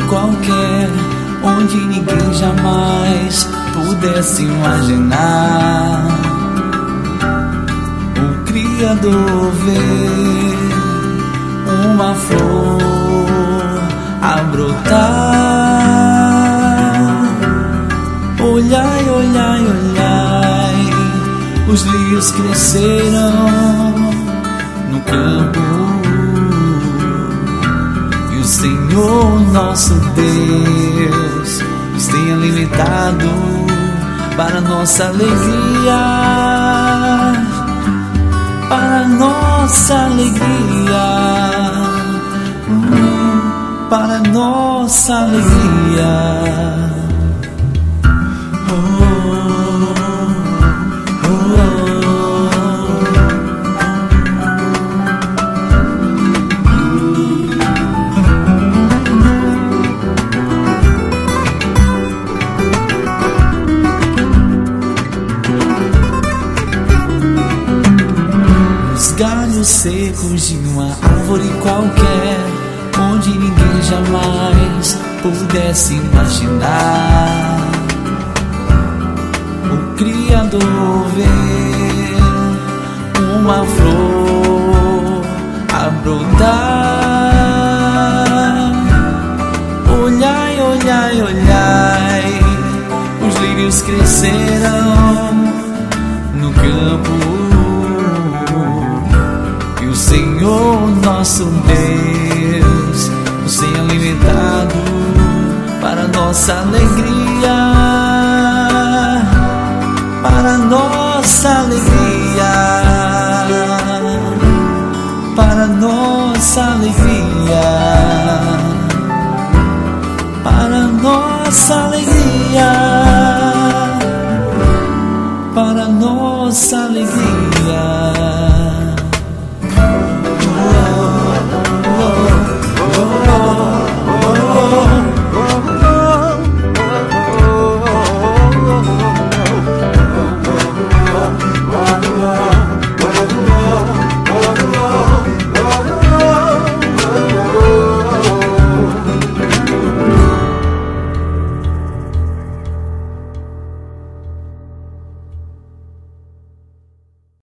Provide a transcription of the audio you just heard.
qualquer, onde ninguém jamais pudesse imaginar. O Criador vê uma flor a brotar. Olhai, olhai, olhai, os lírios cresceram no campo, e o Senhor nosso Deus nos tem alimentado para nossa alegria, para nossa alegria, para nossa alegria. Galhos secos de uma árvore qualquer, onde ninguém jamais pudesse imaginar. O Criador vê uma flor a brotar. Olhai, olhai, olhai, os lírios cresceram no campo, o Senhor nosso Deus nos tem alimentado para nossa alegria, para nossa alegria, para nossa alegria, para nossa alegria, para nossa alegria.